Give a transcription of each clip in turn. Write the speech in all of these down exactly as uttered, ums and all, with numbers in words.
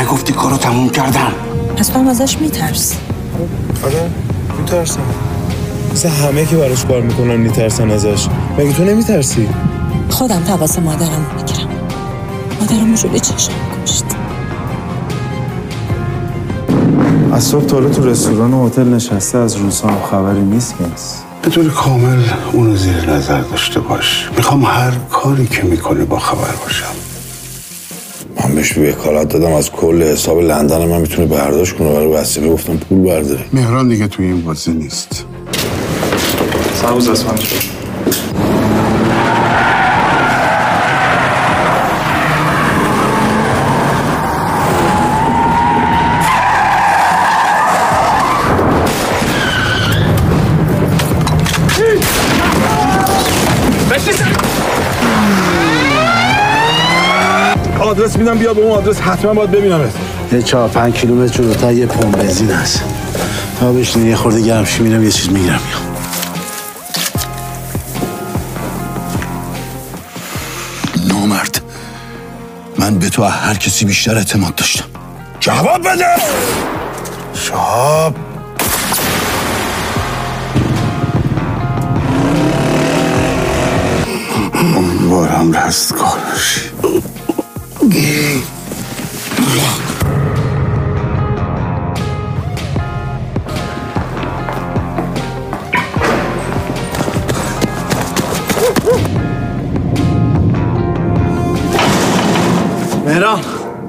گفتی کارو تموم کردم. پس تو هم ازش میترسی؟ آره میترسم. مثل همه که براش کار میکنن میترسن ازش. مگه تو نمیترسی؟ خودم تقاس مادرم میگیرم. مادرم جلوی چشم کشت. از صبح تا حالا تو رستوران و هتل نشسته، از روسا هم خبری نیست نیست. به طور کامل اونو زیر نظر داشته باش. میخوام هر کاری که میکنه با خبر باشم. من بهش وکالت دادم از کل حساب لندن من میتونه برداشت کنه، برای وسیله گفتم پول برداره. مهران دیگه توی این بازی نیست. سبز اسمان آدرس میدم بیا به اون آدرس، حتما باید ببینمت. یه چهار پنج کیلومتر جلوتر یه پمپ بنزین هست. تا بشینی یه خورده گرم شی میرم یه چیز میگیرم میام. نامرد، من به تو هر کسی بیشتر اعتماد داشتم. جواب بده. شاب امیدوارم رستگار بشی. مهران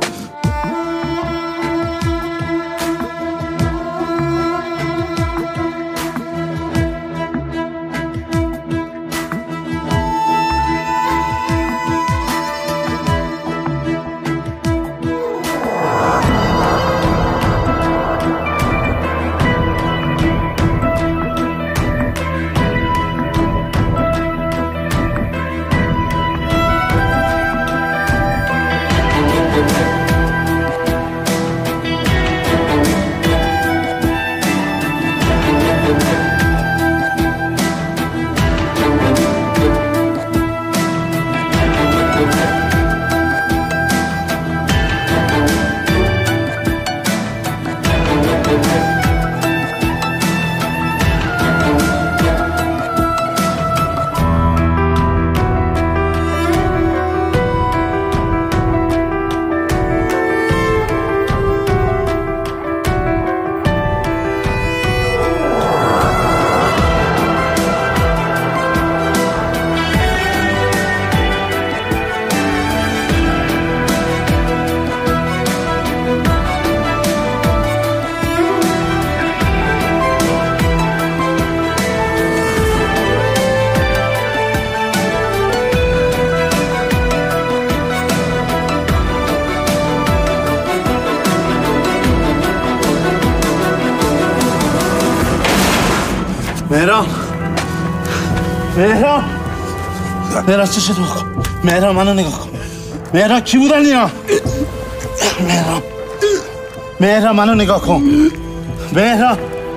مهران مهران مهران چه شد؟ مهران منو نگاه کن. مهران کی بودن اینا؟ مهران مهران منو نگاه کن. مهران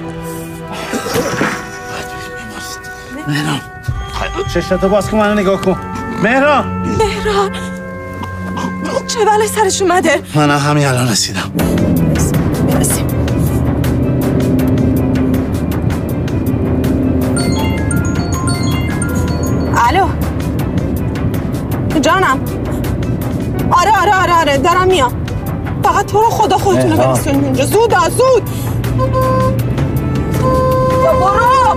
مهران چشتو باز کن منو نگاه کن. مهران مهران چه بلایی سرش اومده؟ من همین الان رسیدم. برسیم. الو جانم. آره آره آره آره دارم میام. فقط تو رو خدا خودتونو برسونید اینجا. زود آ زود. برو.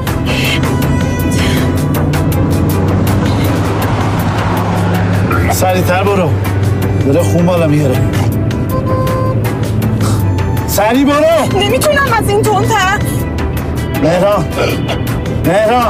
سریعتر برو. داره خون بالا میاره. سریع برو. نمیتونم از این تندتر. مهران مهران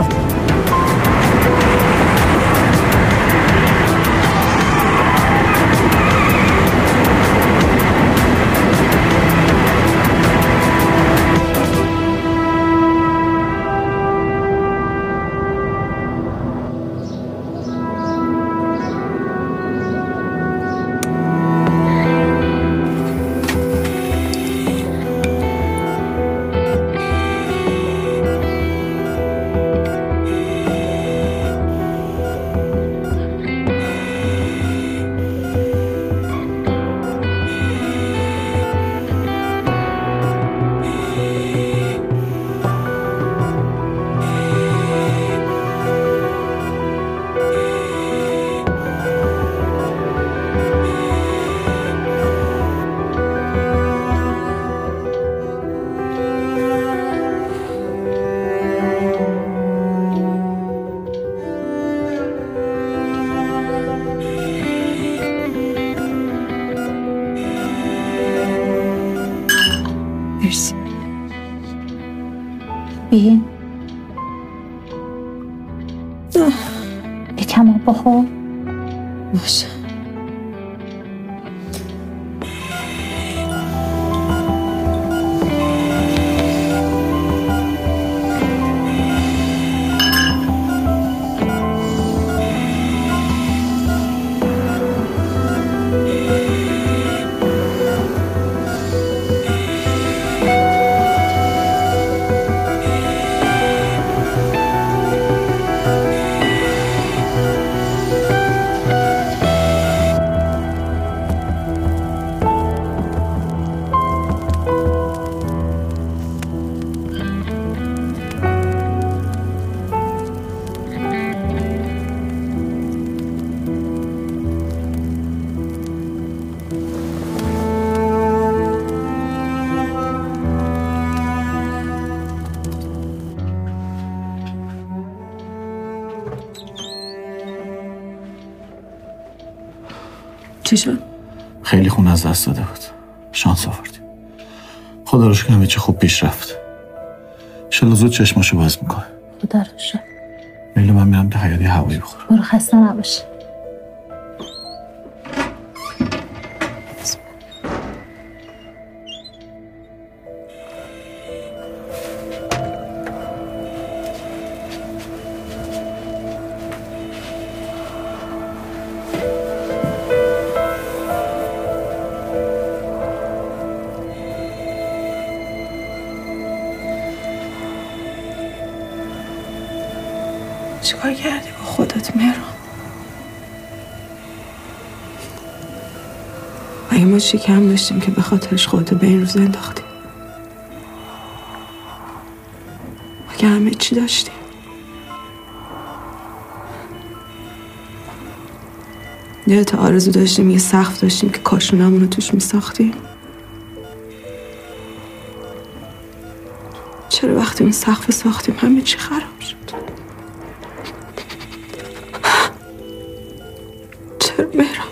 بین یکم آب بخور. باشه. چی شد؟ خیلی خون از دست داده بود. شانس آوردیم. خدا رو شکر همه چی خوب پیش رفت. انشالله زود چشماشو باز میکنه. خدا رو شکر. لیلا من میرم ده حیاتی هوایی بخورم. برو خسته نباشه. چیکار کردی با خودت مهران؟ اگه ما شکم داشتیم که به خاطرش خودتو به این روز انداختی؟ اگه همه چی داشتیم؟ یادت آرزو داشتیم یه سقف داشتیم که کاشونمون رو توش میساختیم؟ چرا وقتی اون سقف ساختیم همه چی خراب شد؟ چرا مهران؟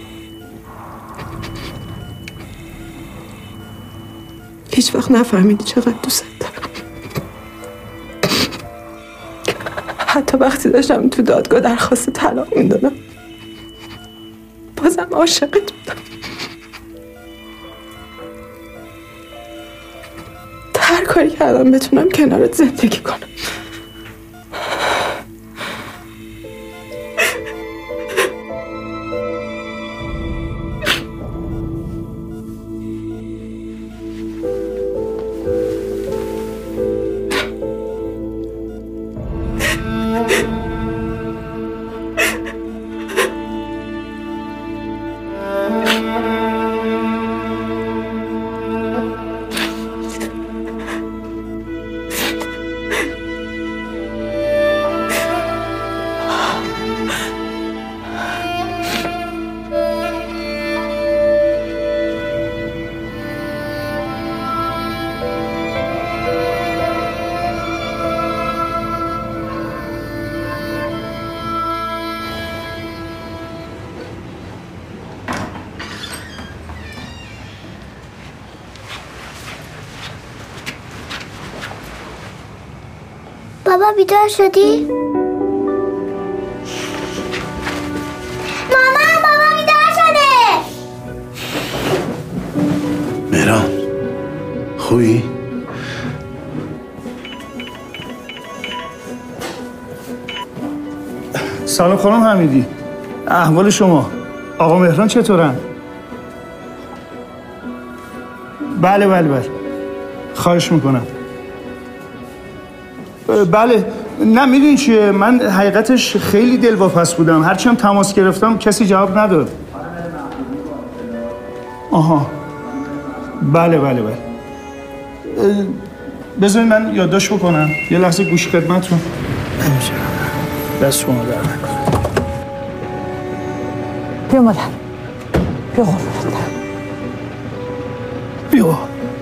هیچ وقت نفهمیدی چقدر دوست دارم. حتی وقتی داشتم تو دادگاه درخواست طلاق میدادم بازم عاشقت بودم. هر کاری کردم بتونم کنارت زندگی کنم. بابا بیدار شدی؟ مامان بابا بیدار شده. مهران خوبی؟ سلام خانم حمیدی. احوال شما؟ آقا مهران چطورن؟ بله بله بله خواهش میکنم. بله نه میدونی چیه، من حقیقتش خیلی دلواپس بودم، هرچی هم تماس گرفتم کسی جواب نداد. آها بله بله بله بذارید من یادداشت بکنم. یه لحظه گوش خدمتتون. نمیشه دست شما در نکنه. بیا مادر بیا قربونت. بیا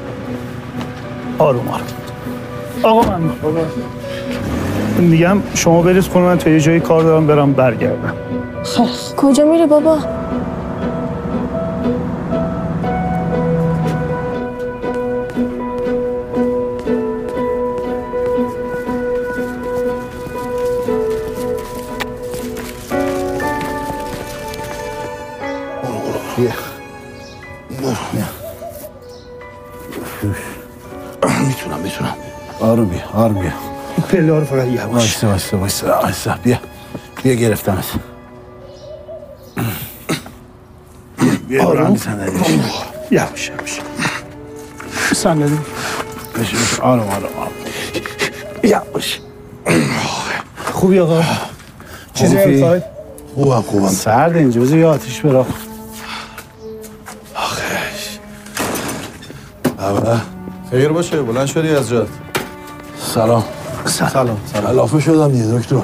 آروم آروم. آقا من میگم شما برید خونه، من تا یه جایی کار دارم برم برگردم. خیلی کجا میری بابا؟ بیا آروم بیا پله ها رو فقط یواش وایسا وایسا وایسا وایسا بیا بیا گرفتمت بیا برو هم صندلی یواش یواش صندلی بشه بشه آروم آروم آروم یواش خوبی آقا؟ چیزی نمیخوای؟ خوبم خوبم سرد اینجا بذار یه آتیش برا آخش بابا خیر باشه بلند شدی از جات. سلام سلام کلافه شدم دیگه دکتر.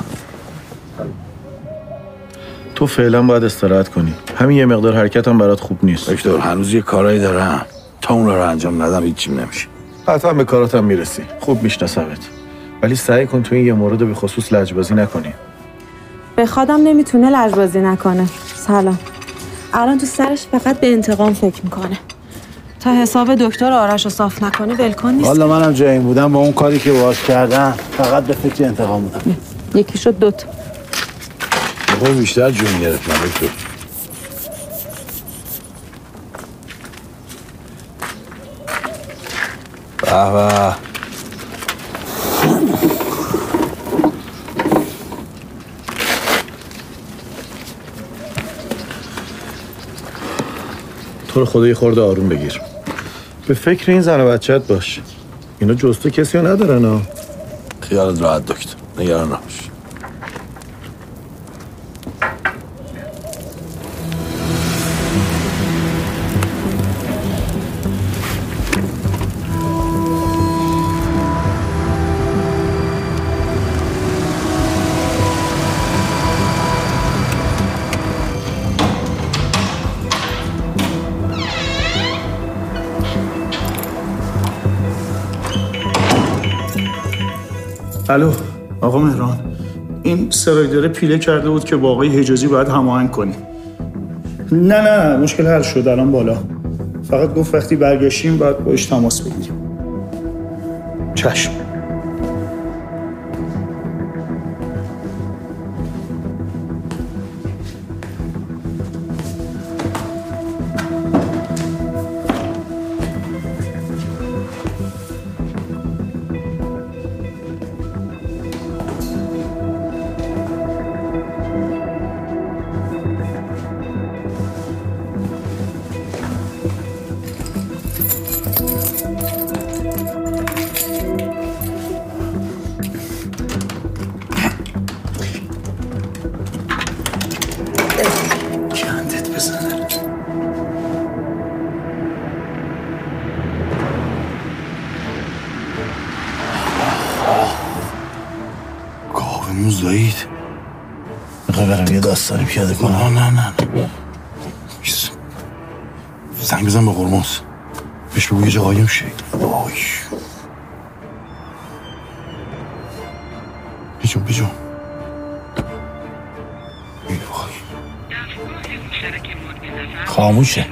تو فعلا باید استراحت کنی. همین یه مقدار حرکت هم برات خوب نیست. دکتر هنوز یه کارایی دارم تا اون رو انجام ندم هیچیم نمیشه. حتما به کاراتم میرسی. خوب میشناسمت. ولی سعی کن تو این یه مورد به خصوص لجبازی نکنی. به خودم نمیتونه لجبازی نکنه. سلام. الان تو سرش فقط به انتقام فکر میکنه. تا حساب دکتر آرش رو صاف نکنه ولکن نیست. والا منم جای این بودم با اون کاری که باهاش کردم فقط به فکر انتقام بودم. یکی شد دوتا. خب بیشتر جون گرفتم دکتر. به به تو رو خدا یه خورده آروم بگیر. به فکر این زن و بچه‌ت باش. اینا جز تو کسی رو ندارن ها. خیالت راحت دکتر نگران نباش. الو آقا مهران، این سرایداره پیله کرده بود که با آقای حجازی باید هماهنگ کنیم. نه نه مشکل حل شد الان بالا. فقط گفت وقتی برگشتیم باید باش تماس بگیریم. چشم. زایید میخوای برم یه داستانی پیاده کنم؟ نه نه نه زنگ بزن به قرمز بهش بگو یه جا قایم شه. وای بیجون بیجون خاموشه.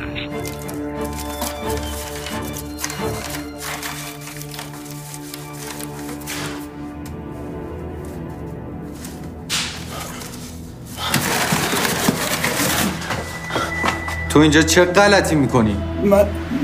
تو اینجا چه غلطی میکنی؟ من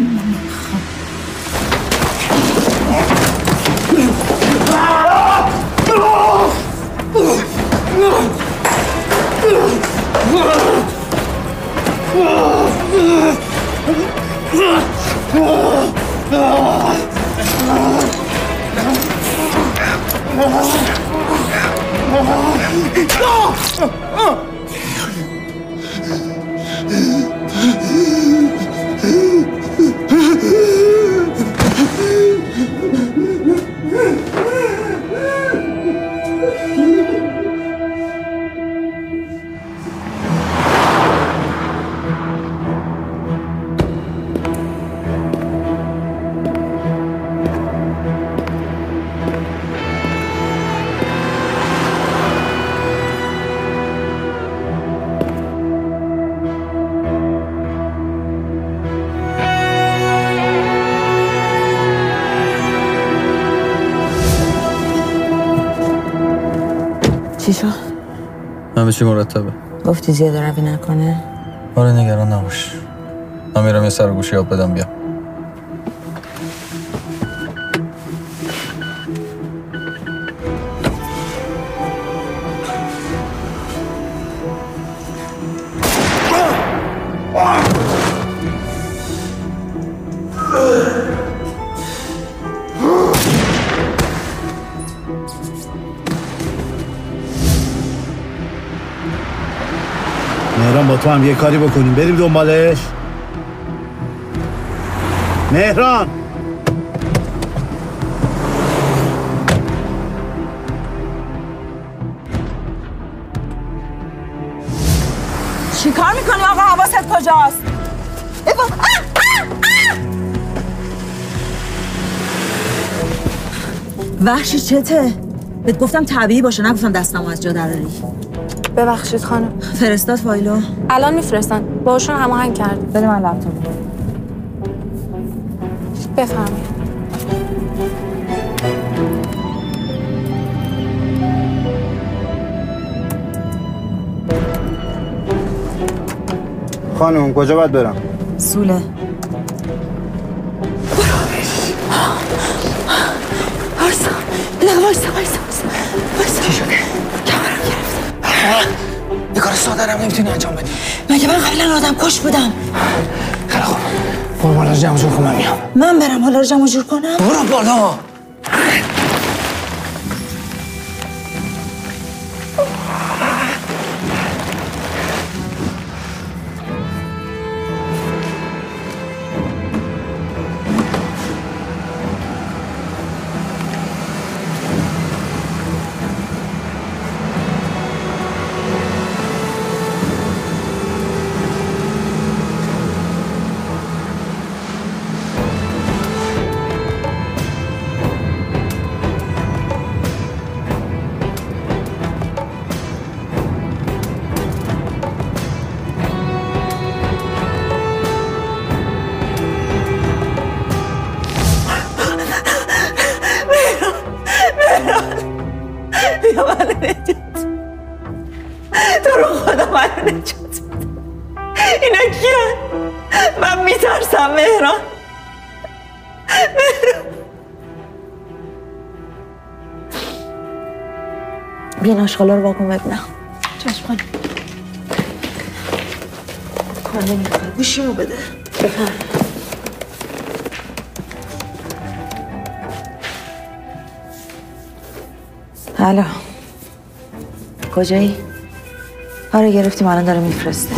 چی شد؟ همه چی مرتبه. گفتی زیاده روی نکنه؟ آره نگران نباش. من میرم یه سر گوشی آب بدم بیا. میخوام با تو هم یه کاری بکنیم، بریم دنبالش. مهران چی کار میکنی آقا؟ حواست کجاست؟ ایوا آه آه آه! وحشی چته؟ بهت گفتم طبیعی باشه، نگفتم دستمو از جا دراری. ببخشید خانم. فرستاد فایلو؟ الان میفرستن. باهاشون هماهنگ کرد. بده من لپتاپ. بفرمایید. خانم کجا باید برم؟ سوله. وایسا وایسا وایسا وایسا وایسا. چی شده؟ کمرم گرفت. یه کار ساده هم نمیتونی انجام بدی. مگه من قبلا آدم کش بودم؟ خیلی خوب. برو بالا جمع جور کن، من میام. من برم حالا رو جمع جور کنم؟ برو بالا. بیا من نجات. تو رو خدا من نجات. اینا کیه؟ من میترسم مهران. مهران بیا ناشغالا رو واکن ببینم. چشم خانم. کار نمیکنه. گوشیمو بده. بفرم. الو کجایی؟ آره گرفتیم، الان داره میفرسته.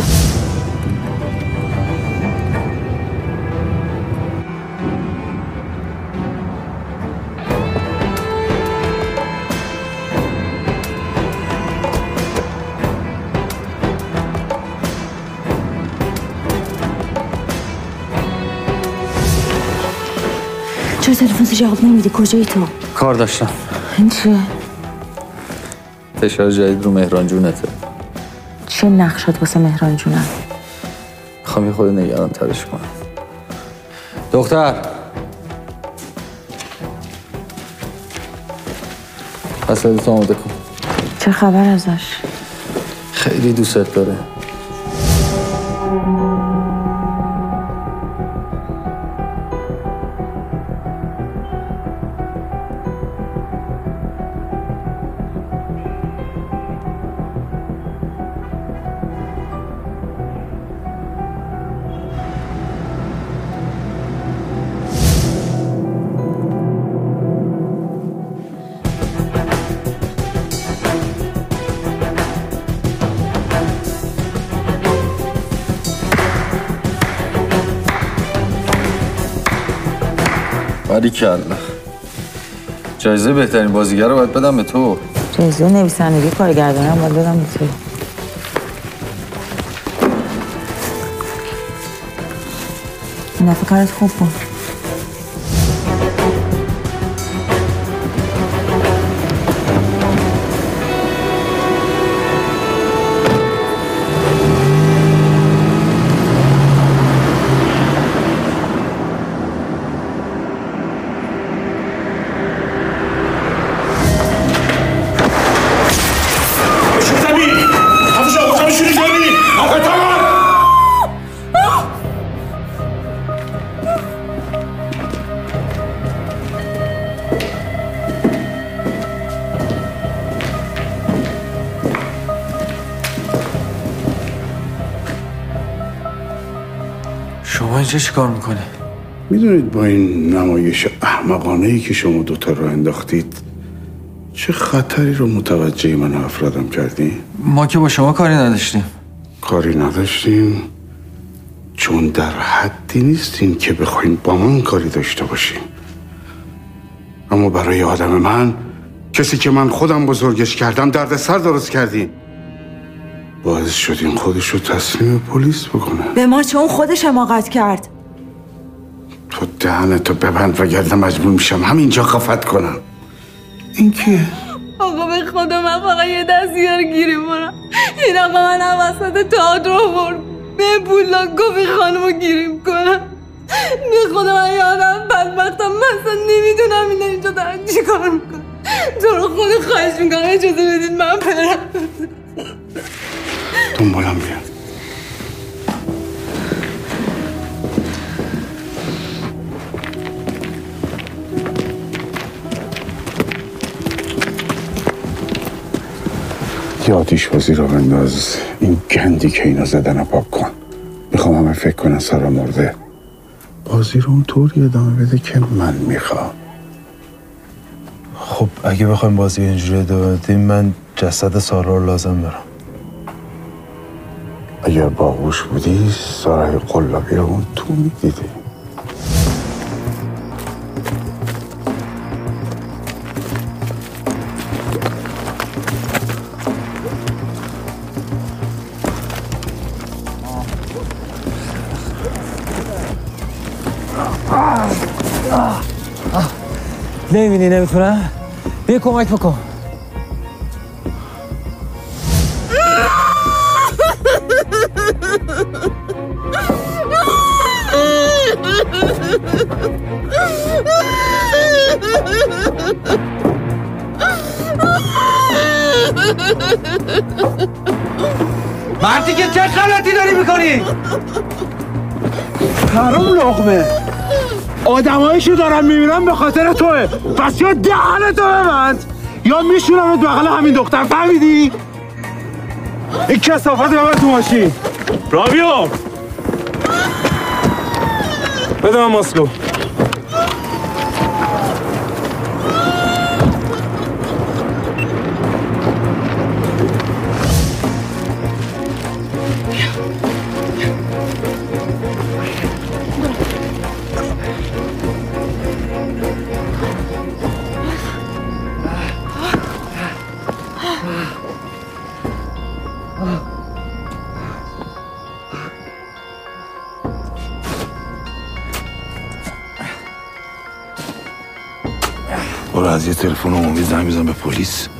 چرا تلفنت جواب نمیدی؟ کجایی تو؟ کار داشتم. این چیه؟ فشار جدید رو مهران جونته. چه نقشات واسه مهران جونم؟ میخوام یه خود نگران ترش کنم. دختر وسایلتو آماده کن. چه خبر ازش؟ خیلی دوست داره. باریکلا. جایزه بهترین بازیگر رو باید بدم به تو. جایزه نویسندگی کارگردانی هم باید بدم به تو. این دفعه کارت خوب بود. شما اینجا چی کار میکنی؟ میدونید با این نمایش احمقانه‌ای که شما دوتا رو انداختید چه خطری رو متوجه من و افرادم کردین؟ ما که با شما کاری نداشتیم. کاری نداشتیم چون در حدی نیستیم که بخوایم با من کاری داشته باشیم. اما برای آدم من، کسی که من خودم بزرگش کردم، درد سر درست کردیم. باعث شدیم خودش رو تسلیم پلیس بکنه. به ما چون خودش حماقت کرد. تو دهنتو ببند وگرنه مجبور میشم همینجا خفت کنم. این کیه؟ آقا به خدا من فقط یه دستیار گیری برم. این آقا من هم وسط تئاتر آورد به پولا گفت خانمو گیریم کنم. به خدا من یادم بدبختم، مثلا نمیدونم این اینجا دارن چی کار میکنم. تو رو خود خواهش میکنم اجازه بدید من برم. دنبالم بیا. یه آتیش بازی را بنداز، این گندی که اینا زدن پاک کن. میخوام همه فکر کنن سارا مرده. بازی رو اونطوری ادامه بده که من میخوام. خب اگه بخوایم بازی اینجوری ادامه بدیم من جسد سارا رو لازم دارم. اگر باهوش بودی سارای قلابی رو اون تو میدیدی. نمیبینی نمیتونم؟ بیا کمک بکن. مردی که چه غلطی داری میکنی؟ حرام لقمه آدمایشو دارم میبینم به خاطر توه. پس یا دهنتو ببند یا میشونمت بغل همین دختر، فهمیدی؟ این کثافت ببر تو ماشین. راویو بده من ماسکو. برو از یه تلفن عمومی زنگ بزن به پلیس.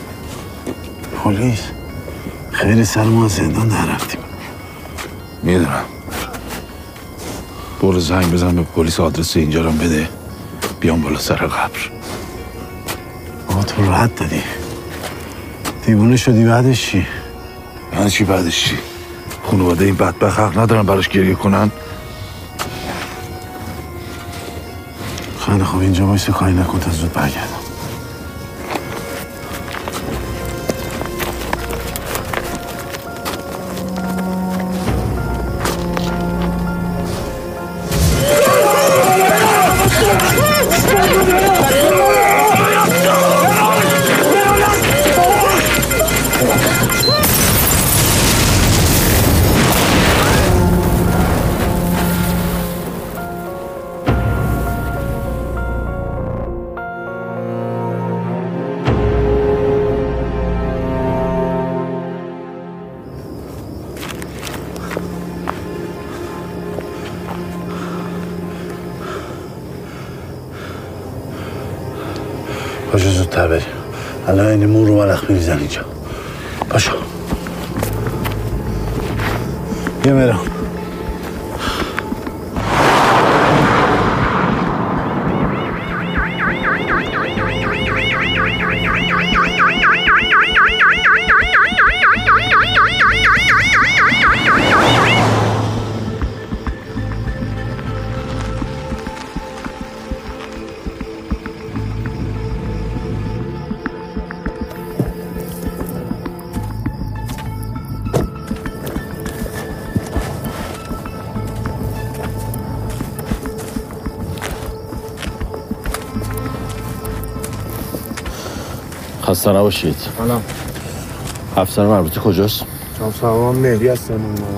پلیس؟ خیلی سر ما زندان در رفتیم. میدونم. برو زنگ بزن به پلیس، آدرس اینجا رو بده بیام بالا سر قبر. آقا تو رد دادی، دیوونه شدی. بعدش چی؟ یعنی چی بعدش چی؟ خانواده این بدبخت حق ندارن براش گریه کنن؟ خیلی خوب اینجا بایسته کاری نکن تا زود برگردم. باشو زودتر بریم. الان این مون رو ملخ میریزن اینجا. باشو بیا میرم. خسته نباشید. سلام. افسر مربوطه کجاست؟ سلام مهدی هستم.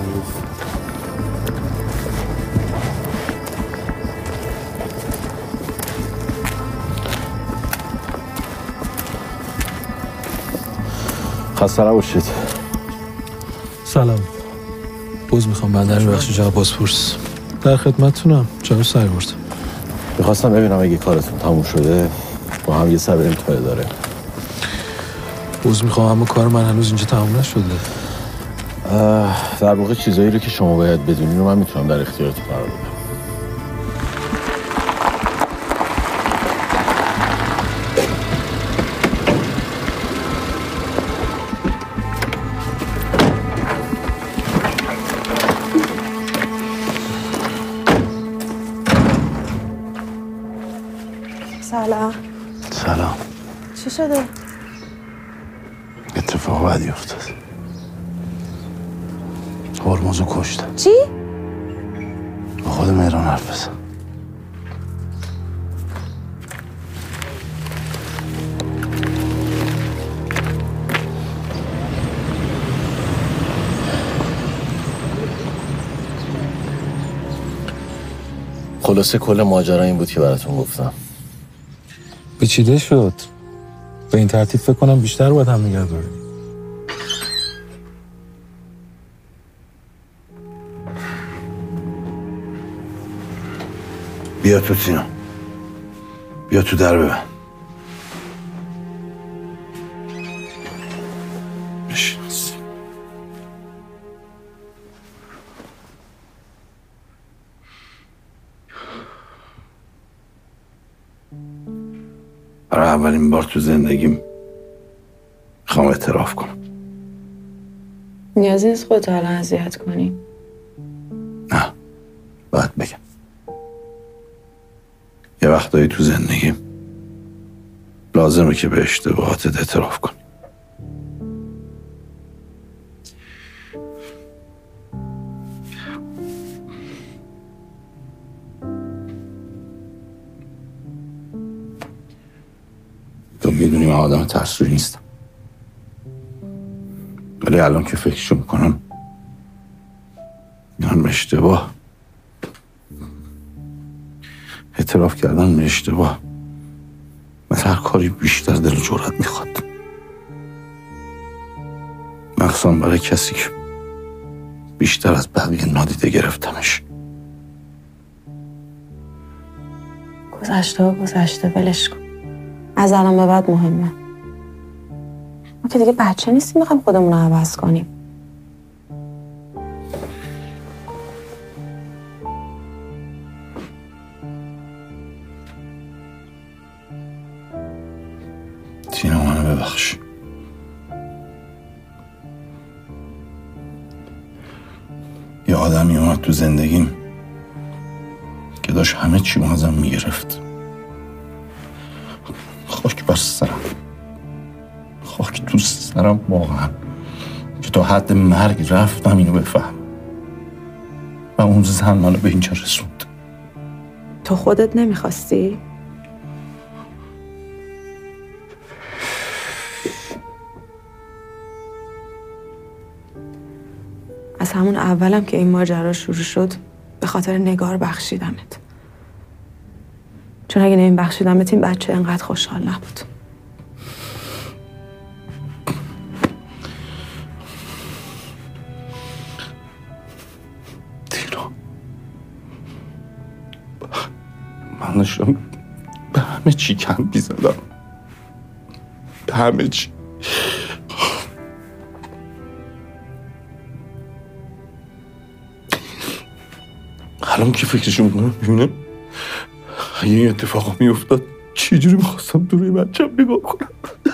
خسته نباشید. سلام. بوز میخوام بندر بخشی جواب بازپرس. در خدمتتونم. چرا سعی برد؟ میخواستم ببینم اگه کارتون تموم شده با هم یه سر بریم تو اداره. بوز میخوام اما کار من هنوز اینجا تموم نشده. در واقع چیزایی رو که شما باید بدونین رو من میتونم در اختیارتون قرار بدم. سلام. سلام. چی شده؟ اتفاق بدی افتاد. هرمزو کشتن. چی؟ با خود مهران حرف بزن. خلاصه کل ماجرا این بود که براتون گفتم. پیچیده شد. به این ترتیب فکر کنم بیشتر باید هم نگه داریم. بیا تو سینا. بیا تو در ببند. بشین. برای اولین بار تو زندگیم میخوام اعتراف کنم. نیازی نیست خودت حالا اذیت کنی. نه باید بگم. یه وقتایی تو زندگیم لازمه که به اشتباهاتت اعتراف کنی. تو میدونی من آدم ترسویی نیستم، ولی الان که فکرشو میکنم میگم اشتباه اعتراف کردن به اشتباه مثل هر کاری بیشتر دل و جرأت میخواد، مخصوصا برای کسی که بیشتر از بقیه نادیده گرفتمش. گذشته و گذشته، ولش کن. از الان به بعد مهمه. ما که دیگه بچه نیستیم میخوایم خودمون رو عوض کنیم. تینا منو ببخش. یه آدمی اومد تو زندگیم که داشت همه چی رو ازم میگرفت. خاک بر سرم، خاک تو سرم واقعا که تا حد مرگ رفتم اینو بفهم و اون زن منو به اینجا رسوند. تو خودت نمیخواستی؟ از همون اولم که این ماجرا شروع شد به خاطر نگار بخشیدمت، چون اگه نمی بخشیدمت این بچه انقدر خوشحال نبود. تینا من داشتم به همه چی کم بیزدم، به همه چی. الان که فکرشو میکنم ببینم اگه این اتفاق میافتاد چجوری میخواستم تو روی بچه‌م نگاه کنم.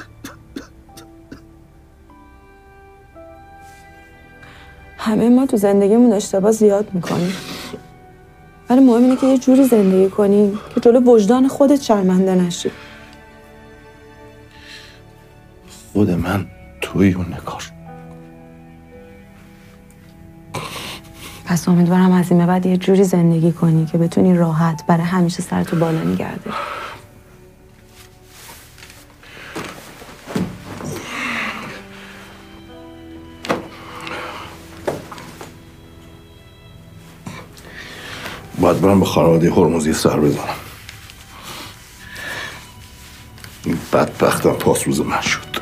همه ما تو زندگیمون اشتباه زیاد میکنیم، ولی مهم اینه که یه جوری زندگی کنی که جلو وجدان خودت شرمنده نشی. خود من توی اون نگار. پس امیدوارم از این به بعد یه جوری زندگی کنی که بتونی راحت برای همیشه سرتو بالا نگه داری. باید برم به خانواده هرمزی سر بزنم. این بدبختم پاس روز من شد.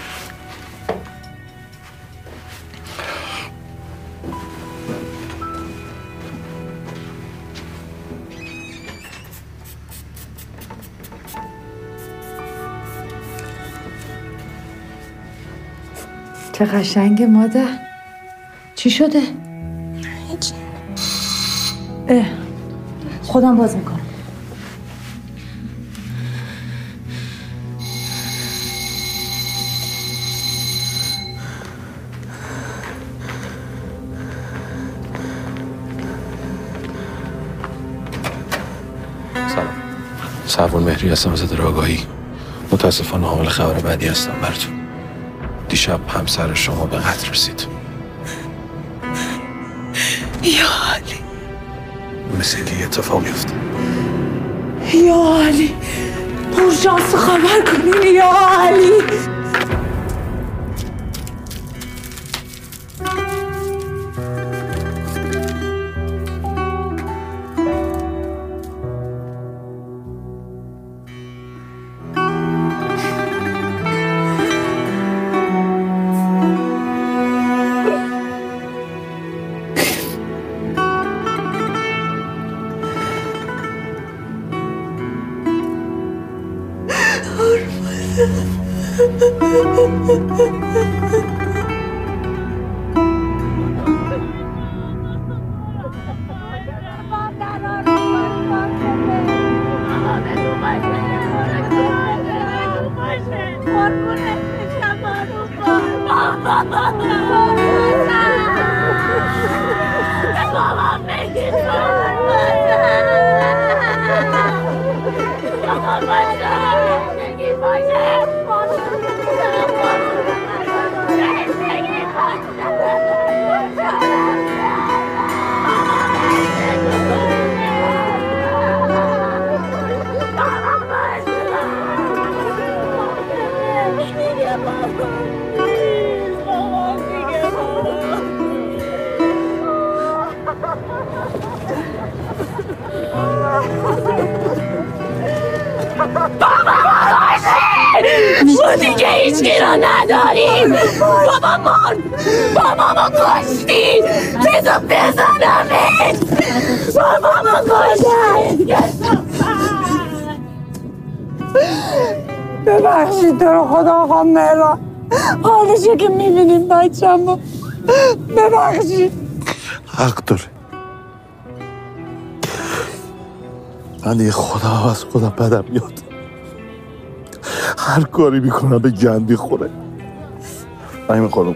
چه قشنگه مادر. چی شده؟ هیچ. اه خودم باز میکنم. سلام. سروان مهری هستم از اداره آگاهی. متاسفانه حامل خبر بدی هستم براتون. دیشب همسر شما به قتل رسید. یا علی، مثل اینکه یه اتفاقی افتاد. یا علی، پرشانس خبر کنین یا علی. ما دیگه هیچ کی را نداریم. بابا من بابا ما کشتی. بزا بزنمت. بابا ما کشتی. ببخشید تو رو خدا آقا مهران، حالشو که میبینیم بچه‌مو. ببخشید. حق داره. من دیگه خدا از خدا بدم میاد. هر کاری میکنم به گندی خوره. فهمی خانم،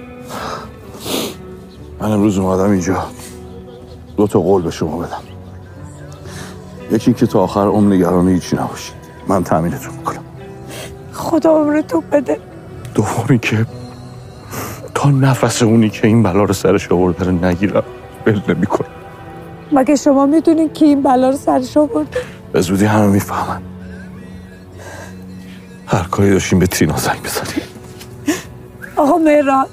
من امروز اومدم اینجا دو تا قول به شما بدم. یکی که تا آخر عمر نگران هیچی نباشید، من تامینتون میکنم. خدا عمرتو بده. دومی که تا نفس اونی که این بلا رو سرش آورده رو نگیرم ول نمیکنم. مگه شما میدونین که این بلا رو سرش آورده؟ به زودی همه میفهمن. هر کاری داشتیم به ترینا زنگ بزنیم. آقا مهران،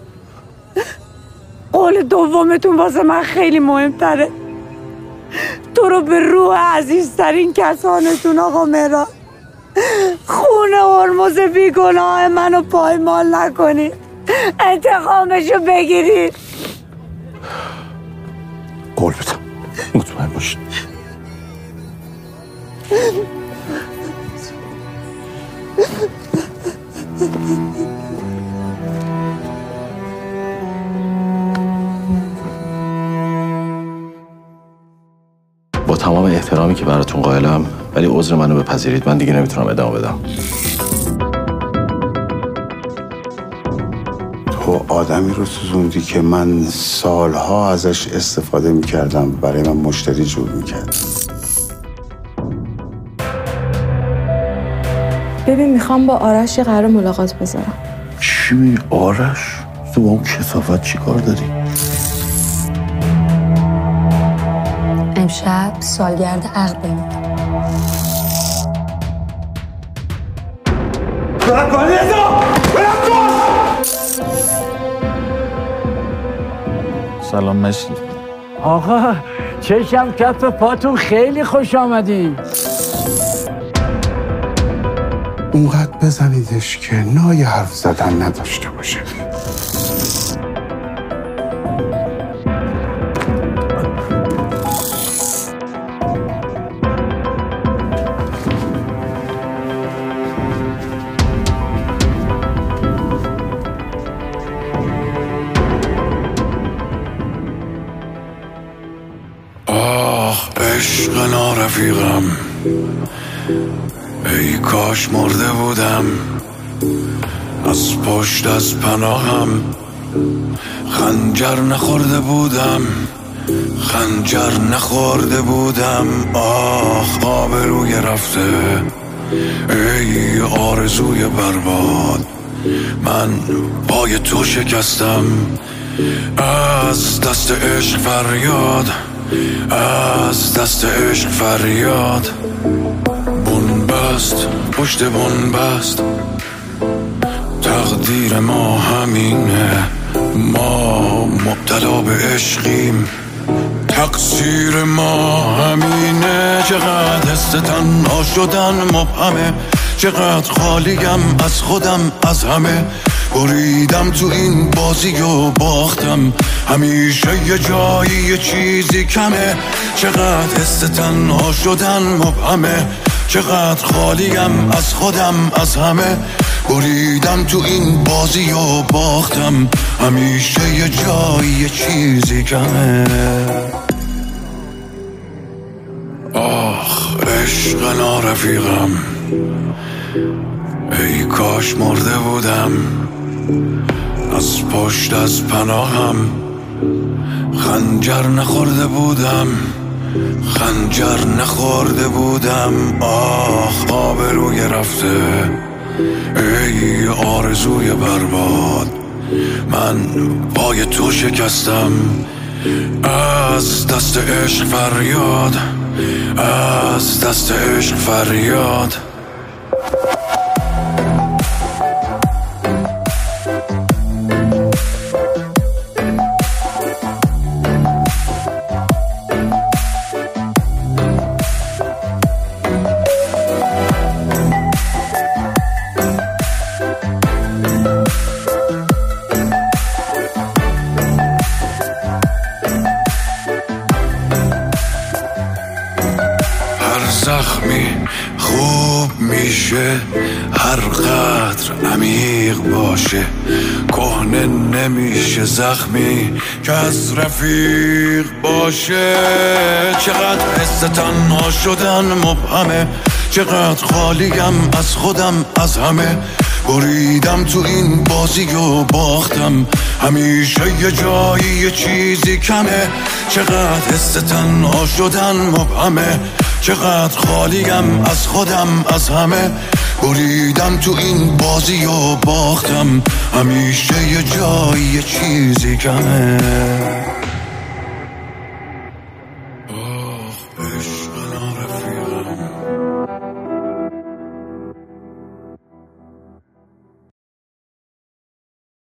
قول دومتون واسه من خیلی مهمتره. تو رو به روح عزیزترین کسانتون آقا مهران، خون هرمز بیگناه منو پایمال نکنید، انتقامشو بگیرید. قول بدم، مطمئن باشید. با تمام احترامی که براتون قائلم، ولی عذر منو بپذیرید، من دیگه نمیتونم ادامه بدم. تو آدمی رو سوزوندی که من سالها ازش استفاده میکردم، برای من مشتری جور میکرد. ببین میخوام با آرش یه قرار ملاقات بذارم. چی می آرش؟ تو با اون کثافت چی کار داری؟ امشب سالگرد عقدمون. سلام مشید. آقا چشم کف پاتون خیلی خوش آمدی. اونقدر بزنیدش که نای حرف زدن نداشته باشه. آخ عشق نارفیقم، ای کاش مرده بودم، از پشت از پناهم خنجر نخورده بودم، خنجر نخورده بودم. آخ آبروی رفته، ای آرزوی برباد، من پای تو شکستم، از دست عشق فریاد، از دست عشق فریاد. بون بست پشت بون بست، تقدیر ما همینه، ما مبتلا به عشقیم، تقصیر ما همینه. چقدر حس تنها شدن مبهمه، چقدر خالیم از خودم از همه، بریدم تو این بازی و باختم، همیشه یه جایی یه چیزی کمه. چقدر حس تنها شدن مبهمه، چقدر خالیم از خودم از همه، بریدم تو این بازی و باختم، همیشه یه جایی یه چیزی کمه. آخ عشق نارفیقم، ای کاش مرده بودم، از پشت از پناهم خنجر نخورده بودم، خنجر نخورده بودم. آخ آبروی رفته، ای آرزوی برباد، من پای تو شکستم، از دست عشق فریاد، از دست عشق فریاد. زخمی خوب میشه، هر قدر عمیق باشه، کهنه نمیشه زخمی که از رفیق باشه. چقدر حس تنها شدن مبهمه، چقدر خالیم از خودم از همه، بریدم تو این بازی و باختم، همیشه یه جایی یه چیزی کمه. چقدر حس تنها شدن مبهمه، چقدر خالیم از خودم از همه، بریدم تو این بازی و باختم، همیشه یه جایی یه چیزی کمه.